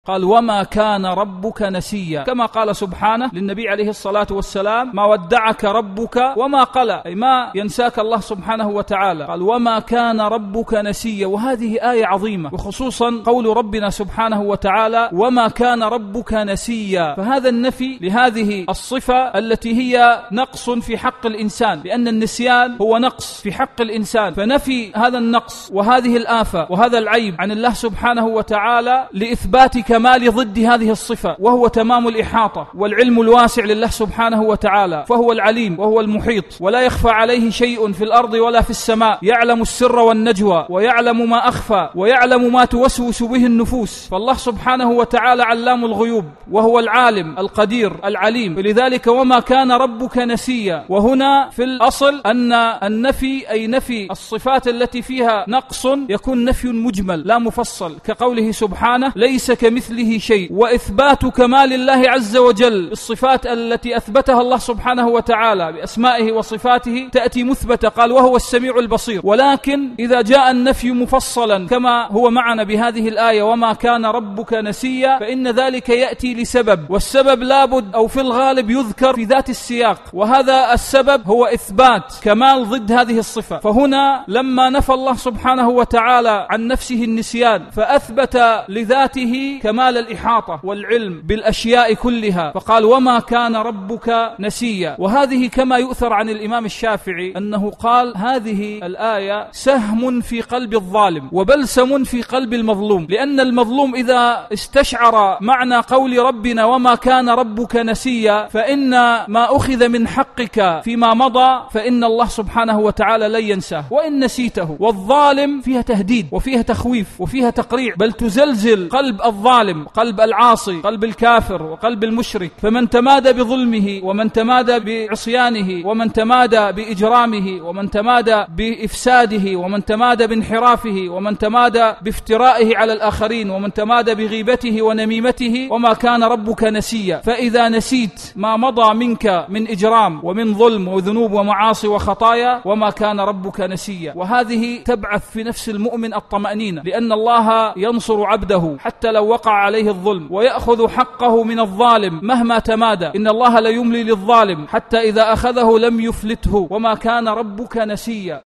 قال وما كان ربك نسيا، كما قال سبحانه للنبي عليه الصلاة والسلام ما ودعك ربك وما قلى، أي ما ينساك الله سبحانه وتعالى. قال وما كان ربك نسيا، وهذه آية عظيمة، وخصوصا قول ربنا سبحانه وتعالى وما كان ربك نسيا، فهذا النفي لهذه الصفة التي هي نقص في حق الإنسان، لأن النسيان هو نقص في حق الإنسان، فنفي هذا النقص وهذه الآفة وهذا العيب عن الله سبحانه وتعالى لإثبات كمال ضد هذه الصفة، وهو تمام الإحاطة والعلم الواسع لله سبحانه وتعالى، فهو العليم وهو المحيط، ولا يخفى عليه شيء في الأرض ولا في السماء، يعلم السر والنجوى ويعلم ما أخفى ويعلم ما توسوس به النفوس، فالله سبحانه وتعالى علام الغيوب وهو العالم القدير العليم، فلذلك وما كان ربك نسيا. وهنا في الأصل أن النفي أي نفي الصفات التي فيها نقص يكون نفي مجمل لا مفصل، كقوله سبحانه ليس كمثله شيء، وإثبات كمال الله عز وجل بالصفات التي أثبتها الله سبحانه وتعالى بأسمائه وصفاته تأتي مثبتة، قال وهو السميع البصير. ولكن إذا جاء النفي مفصلا كما هو معنا بهذه الآية وما كان ربك نسيا، فإن ذلك يأتي لسبب، والسبب لابد أو في الغالب يذكر في ذات السياق، وهذا السبب هو إثبات كمال ضد هذه الصفة. فهنا لما نفى الله سبحانه وتعالى عن نفسه النسيان فأثبت لذاته كمال الإحاطة والعلم بالأشياء كلها، فقال وما كان ربك نسيا. وهذه كما يؤثر عن الإمام الشافعي أنه قال هذه الآية سهم في قلب الظالم وبلسم في قلب المظلوم، لأن المظلوم إذا استشعر معنى قول ربنا وما كان ربك نسيا فإن ما أخذ من حقك فيما مضى فإن الله سبحانه وتعالى لن ينساه وإن نسيته. والظالم فيها تهديد وفيها تخويف وفيها تقريع، بل تزلزل قلب الظالم، قلب العاصي، قلب الكافر وقلب المشرك. فمن تمادى بظلمه ومن تمادى بعصيانه ومن تمادى بإجرامه ومن تمادى بإفساده ومن تمادى بانحرافه ومن تمادى بافترائه على الآخرين ومن تمادى بغيبته ونميمته، وما كان ربك نسيا. فإذا نسيت ما مضى منك من إجرام ومن ظلم وذنوب ومعاصي وخطايا وما كان ربك نسيا. وهذه تبعث في نفس المؤمن الطمأنينة، لأن الله ينصر عبده حتى لو وقع عليه الظلم، ويأخذ حقه من الظالم مهما تمادى، إن الله لا يملي للظالم حتى إذا أخذه لم يفلته، وما كان ربك نسيا.